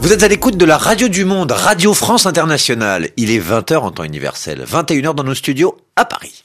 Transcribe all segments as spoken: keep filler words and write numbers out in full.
Vous êtes à l'écoute de la Radio du Monde, Radio France Internationale. Il est vingt heures en temps universel, vingt et une heures dans nos studios à Paris.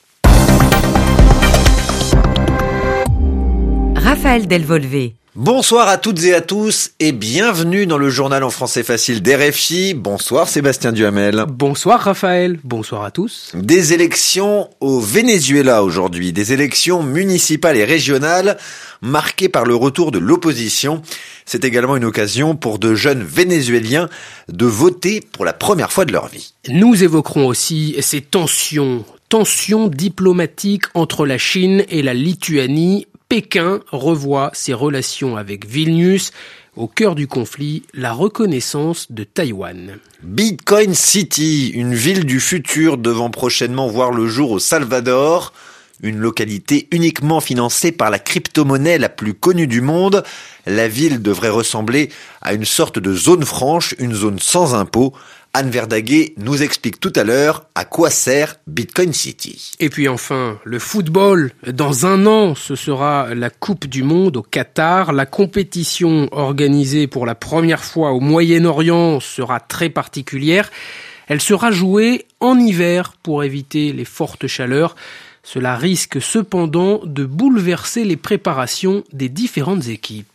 Raphaël Delvolvé. Bonsoir à toutes et à tous et bienvenue dans le journal en français facile d'R F I. Bonsoir Sébastien Duhamel. Bonsoir Raphaël, bonsoir à tous. Des élections au Venezuela aujourd'hui, des élections municipales et régionales marquées par le retour de l'opposition. C'est également une occasion pour de jeunes Vénézuéliens de voter pour la première fois de leur vie. Nous évoquerons aussi ces tensions, tensions diplomatiques entre la Chine et la Lituanie. Pékin revoit ses relations avec Vilnius. Au cœur du conflit, la reconnaissance de Taïwan. Bitcoin City, une ville du futur devant prochainement voir le jour au Salvador. Une localité uniquement financée par la crypto-monnaie la plus connue du monde. La ville devrait ressembler à une sorte de zone franche, une zone sans impôts. Anne Verdaguet nous explique tout à l'heure à quoi sert Bitcoin City. Et puis enfin, le football. Dans un an, ce sera la Coupe du Monde au Qatar. La compétition organisée pour la première fois au Moyen-Orient sera très particulière. Elle sera jouée en hiver pour éviter les fortes chaleurs. Cela risque cependant de bouleverser les préparations des différentes équipes.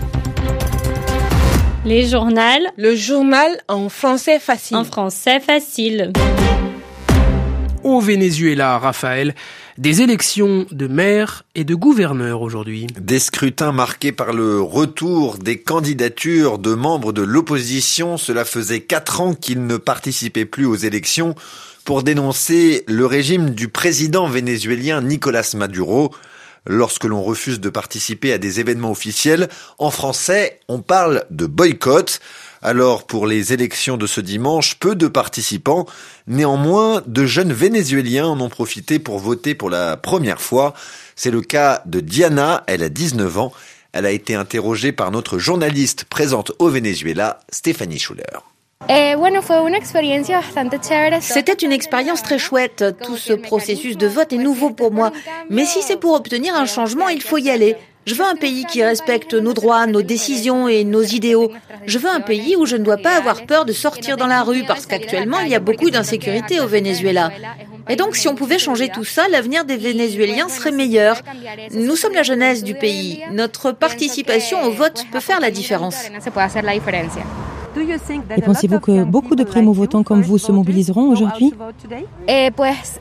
Les journaux. Le journal en français facile. En français facile. Au Venezuela, Raphaël, des élections de maires et de gouverneurs aujourd'hui. Des scrutins marqués par le retour des candidatures de membres de l'opposition. Cela faisait quatre ans qu'ils ne participaient plus aux élections pour dénoncer le régime du président vénézuélien Nicolás Maduro. Lorsque l'on refuse de participer à des événements officiels, en français, on parle de boycott. Alors, pour les élections de ce dimanche, peu de participants. Néanmoins, de jeunes Vénézuéliens en ont profité pour voter pour la première fois. C'est le cas de Diana, elle a dix-neuf ans. Elle a été interrogée par notre journaliste présente au Venezuela, Stéphanie Schuller. C'était une expérience très chouette. Tout ce processus de vote est nouveau pour moi. Mais si c'est pour obtenir un changement, il faut y aller. Je veux un pays qui respecte nos droits, nos décisions et nos idéaux. Je veux un pays où je ne dois pas avoir peur de sortir dans la rue parce qu'actuellement, il y a beaucoup d'insécurité au Venezuela. Et donc, si on pouvait changer tout ça, l'avenir des Vénézuéliens serait meilleur. Nous sommes la jeunesse du pays. Notre participation au vote peut faire la différence. Et pensez-vous que beaucoup de primo-votants comme vous se mobiliseront aujourd'hui ? Je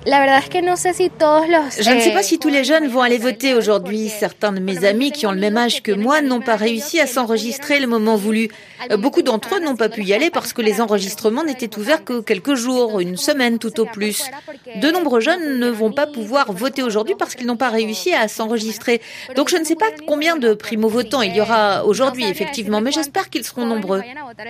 ne sais pas si tous les jeunes vont aller voter aujourd'hui. Certains de mes amis qui ont le même âge que moi n'ont pas réussi à s'enregistrer le moment voulu. Beaucoup d'entre eux n'ont pas pu y aller parce que les enregistrements n'étaient ouverts que quelques jours, une semaine tout au plus. De nombreux jeunes ne vont pas pouvoir voter aujourd'hui parce qu'ils n'ont pas réussi à s'enregistrer. Donc je ne sais pas combien de primo-votants il y aura aujourd'hui, effectivement, mais j'espère qu'ils seront nombreux.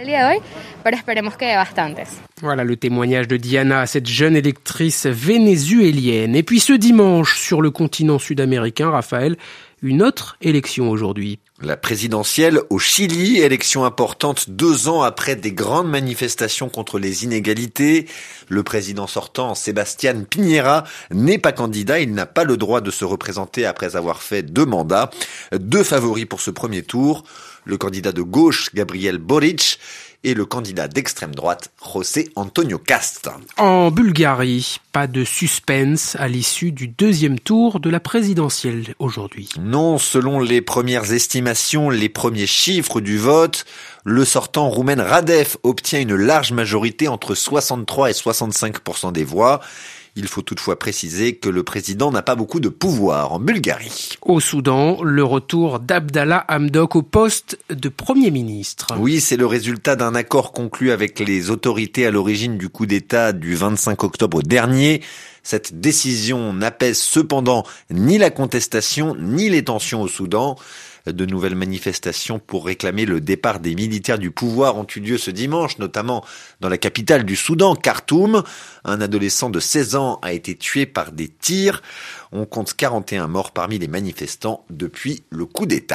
Voilà le témoignage de Diana, cette jeune électrice vénézuélienne. Et puis ce dimanche, sur le continent sud-américain, Raphaël, une autre élection aujourd'hui. La présidentielle au Chili, élection importante deux ans après des grandes manifestations contre les inégalités. Le président sortant, Sebastián Piñera, n'est pas candidat. Il n'a pas le droit de se représenter après avoir fait deux mandats. Deux favoris pour ce premier tour. Le candidat de gauche, Gabriel Boric, et le candidat d'extrême droite, José Antonio Cast. En Bulgarie, pas de suspense à l'issue du deuxième tour de la présidentielle aujourd'hui. Non, selon les premières estimations, les premiers chiffres du vote, le sortant roumain Radev obtient une large majorité entre soixante-trois et soixante-cinq pour cent des voix. Il faut toutefois préciser que le président n'a pas beaucoup de pouvoir en Bulgarie. Au Soudan, le retour d'Abdallah Hamdok au poste de Premier ministre. Oui, c'est le résultat d'un accord conclu avec les autorités à l'origine du coup d'État du vingt-cinq octobre dernier. Cette décision n'apaise cependant ni la contestation ni les tensions au Soudan. De nouvelles manifestations pour réclamer le départ des militaires du pouvoir ont eu lieu ce dimanche, notamment dans la capitale du Soudan, Khartoum. Un adolescent de seize ans a été tué par des tirs. On compte quarante et un morts parmi les manifestants depuis le coup d'État.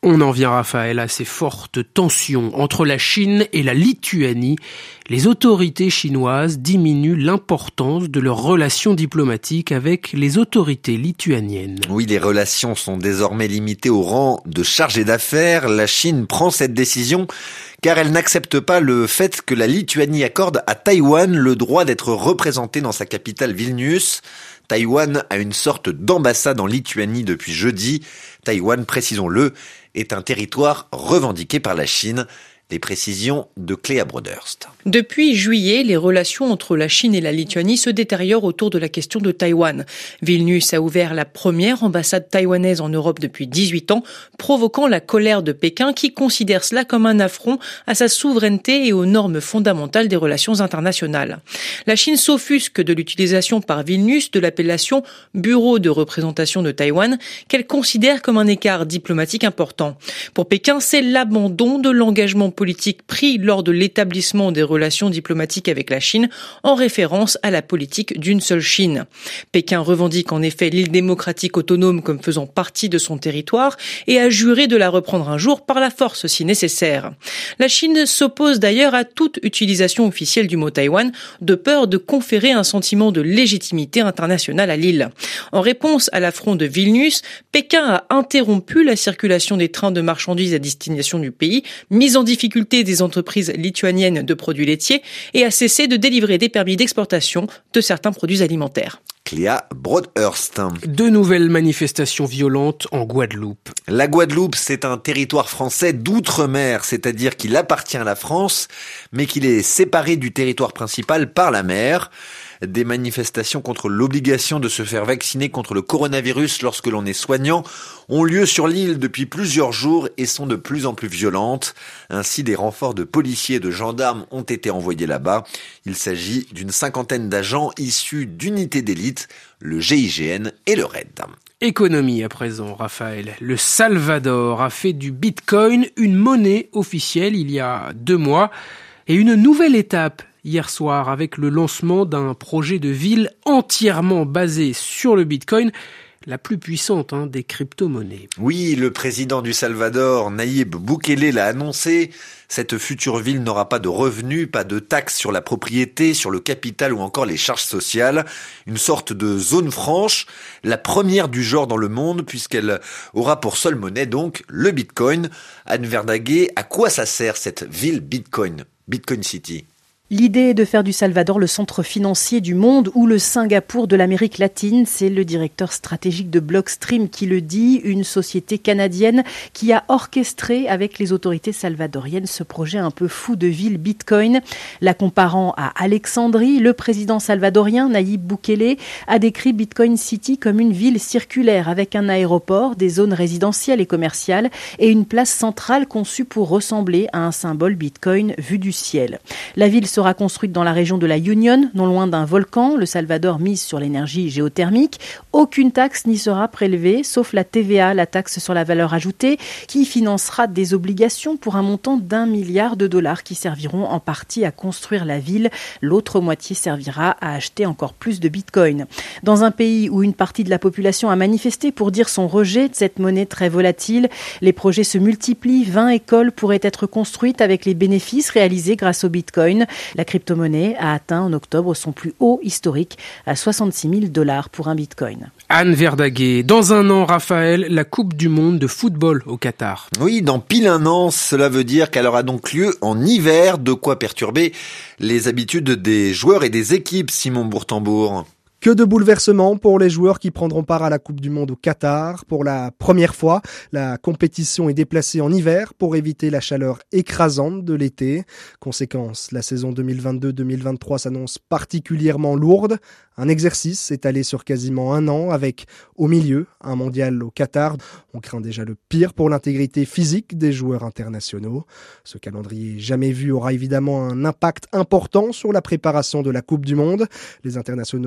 On en vient, Raphaël, à ces fortes tensions entre la Chine et la Lituanie. Les autorités chinoises diminuent l'importance de leurs relations diplomatiques avec les autorités lituaniennes. Oui, les relations sont désormais limitées au rang de chargé d'affaires. La Chine prend cette décision car elle n'accepte pas le fait que la Lituanie accorde à Taïwan le droit d'être représenté dans sa capitale Vilnius. Taïwan a une sorte d'ambassade en Lituanie depuis jeudi. Taïwan, précisons-le, est un territoire revendiqué par la Chine. Les précisions de Cléa Broderst. Depuis juillet, les relations entre la Chine et la Lituanie se détériorent autour de la question de Taïwan. Vilnius a ouvert la première ambassade taïwanaise en Europe depuis dix-huit ans, provoquant la colère de Pékin qui considère cela comme un affront à sa souveraineté et aux normes fondamentales des relations internationales. La Chine s'offusque de l'utilisation par Vilnius de l'appellation « Bureau de représentation de Taïwan » qu'elle considère comme un écart diplomatique important. Pour Pékin, c'est l'abandon de l'engagement politique pris lors de l'établissement des relations diplomatiques avec la Chine en référence à la politique d'une seule Chine. Pékin revendique en effet l'île démocratique autonome comme faisant partie de son territoire et a juré de la reprendre un jour par la force si nécessaire. La Chine s'oppose d'ailleurs à toute utilisation officielle du mot Taïwan de peur de conférer un sentiment de légitimité internationale à l'île. En réponse à l'affront de Vilnius, Pékin a interrompu la circulation des trains de marchandises à destination du pays, mise en difficulté des entreprises lituaniennes de produits laitiers et a cessé de délivrer des permis d'exportation de certains produits alimentaires. Cléa Broderst. Deux nouvelles manifestations violentes en Guadeloupe. La Guadeloupe, c'est un territoire français d'outre-mer, c'est-à-dire qu'il appartient à la France, mais qu'il est séparé du territoire principal par la mer. Des manifestations contre l'obligation de se faire vacciner contre le coronavirus lorsque l'on est soignant ont lieu sur l'île depuis plusieurs jours et sont de plus en plus violentes. Ainsi, des renforts de policiers et de gendarmes ont été envoyés là-bas. Il s'agit d'une cinquantaine d'agents issus d'unités d'élite, le G I G N et le R A I D. Économie à présent, Raphaël. Le Salvador a fait du Bitcoin une monnaie officielle il y a deux mois et une nouvelle étape hier soir avec le lancement d'un projet de ville entièrement basé sur le Bitcoin, la plus puissante hein, des crypto-monnaies. Oui, le président du Salvador, Nayib Bukele, l'a annoncé. Cette future ville n'aura pas de revenus, pas de taxes sur la propriété, sur le capital ou encore les charges sociales. Une sorte de zone franche, la première du genre dans le monde puisqu'elle aura pour seule monnaie donc le Bitcoin. Anne Verdaguet, à quoi ça sert cette ville Bitcoin, Bitcoin City ? L'idée est de faire du Salvador le centre financier du monde ou le Singapour de l'Amérique latine. C'est le directeur stratégique de Blockstream qui le dit, une société canadienne qui a orchestré avec les autorités salvadoriennes ce projet un peu fou de ville Bitcoin. La comparant à Alexandrie, le président salvadorien Nayib Bukele a décrit Bitcoin City comme une ville circulaire avec un aéroport, des zones résidentielles et commerciales et une place centrale conçue pour ressembler à un symbole Bitcoin vu du ciel. La ville sera construite dans la région de la Union, non loin d'un volcan. Le Salvador mise sur l'énergie géothermique. Aucune taxe n'y sera prélevée, sauf la T V A, la taxe sur la valeur ajoutée, qui financera des obligations pour un montant d'un milliard de dollars qui serviront en partie à construire la ville. L'autre moitié servira à acheter encore plus de bitcoin. Dans un pays où une partie de la population a manifesté pour dire son rejet de cette monnaie très volatile, les projets se multiplient. vingt écoles pourraient être construites avec les bénéfices réalisés grâce au bitcoin. La crypto-monnaie a atteint en octobre son plus haut historique à soixante-six mille dollars pour un bitcoin. Anne Verdaguet, dans un an, Raphaël, la Coupe du Monde de football au Qatar. Oui, dans pile un an, cela veut dire qu'elle aura donc lieu en hiver, de quoi perturber les habitudes des joueurs et des équipes, Simon Bourtambour. Que de bouleversements pour les joueurs qui prendront part à la Coupe du Monde au Qatar. Pour la première fois, la compétition est déplacée en hiver pour éviter la chaleur écrasante de l'été. Conséquence, la saison deux mille vingt-deux deux mille vingt-trois s'annonce particulièrement lourde. Un exercice étalé sur quasiment un an avec, au milieu, un mondial au Qatar. On craint déjà le pire pour l'intégrité physique des joueurs internationaux. Ce calendrier jamais vu aura évidemment un impact important sur la préparation de la Coupe du Monde. Les internationaux ne seront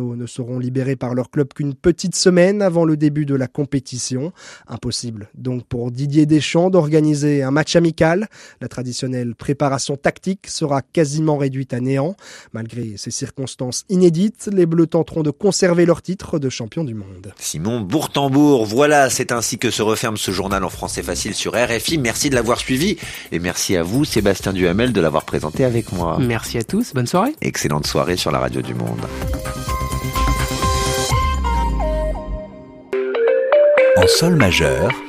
seront libérés par leur club qu'une petite semaine avant le début de la compétition. Impossible donc pour Didier Deschamps d'organiser un match amical. La traditionnelle préparation tactique sera quasiment réduite à néant. Malgré ces circonstances inédites, les Bleus tenteront de conserver leur titre de champion du monde. Simon Bourtambourg, voilà, c'est ainsi que se referme ce journal en français facile sur R F I. Merci de l'avoir suivi et merci à vous, Sébastien Duhamel, de l'avoir présenté avec moi. Merci à tous, bonne soirée. Excellente soirée sur la radio du Monde. En sol majeur,